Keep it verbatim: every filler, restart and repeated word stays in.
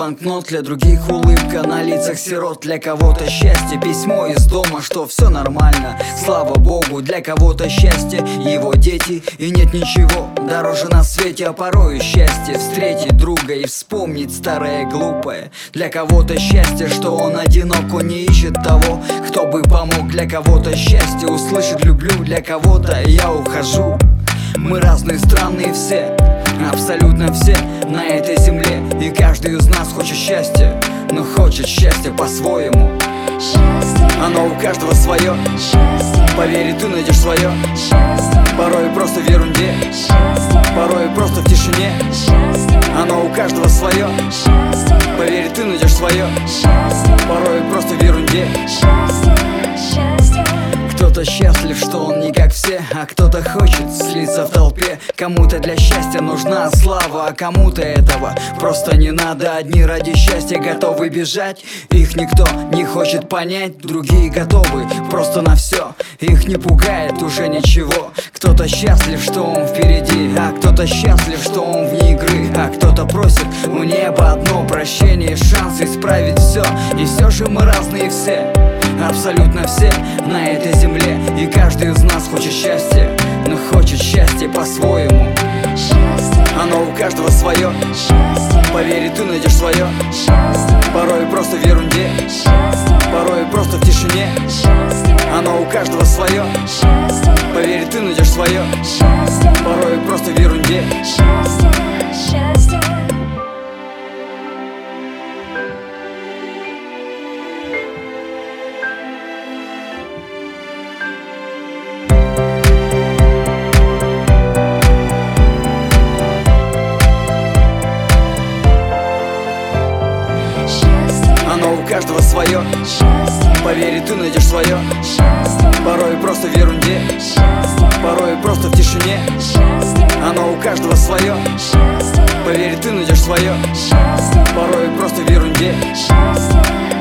банкнот, для других улыбка на лицах сирот. Для кого-то счастье письмо из дома, что все нормально, слава богу. Для кого-то счастье его дети, и нет ничего дороже на свете. А порой счастье встретить друга и вспомнить старое глупое. Для кого-то счастье, что он одинок, он не ищет того, кто бы помог. Для кого-то счастье услышать люблю, для кого-то я ухожу. Мы разные, странные все, абсолютно все на этой земле. И каждый из нас хочет счастья, но хочет счастья по-своему. Оно у каждого свое, поверь, ты найдешь свое. Порой просто в ерунде, порой просто в тишине. Оно у каждого свое, поверь, ты найдешь свое. Порой просто в ерунде. Кто-то счастлив, что он не как все, а кто-то хочет слиться в толпе. Кому-то для счастья нужна слава, а кому-то этого просто не надо. Одни ради счастья готовы бежать, их никто не хочет понять. Другие готовы просто на все, их не пугает уже ничего. Кто-то счастлив, что он впереди, а кто-то счастлив, что он вне игры. А кто-то просит у неба одно прощение, шанс исправить все. И все же мы разные все, абсолютно все на этой земле. И каждый из нас хочет счастья, но хочет счастья по-своему. Оно у каждого свое, поверь, ты найдешь свое. Порой просто в ерунде, порой просто в тишине. Оно у каждого свое, поверь, ты найдешь свое. Порой просто в ерунде. Оно у каждого свое, поверь, ты найдешь свое. Порой просто в ерунде, порой просто в тишине. Оно у каждого свое, поверь, ты найдешь свое. Порой просто в ерунде.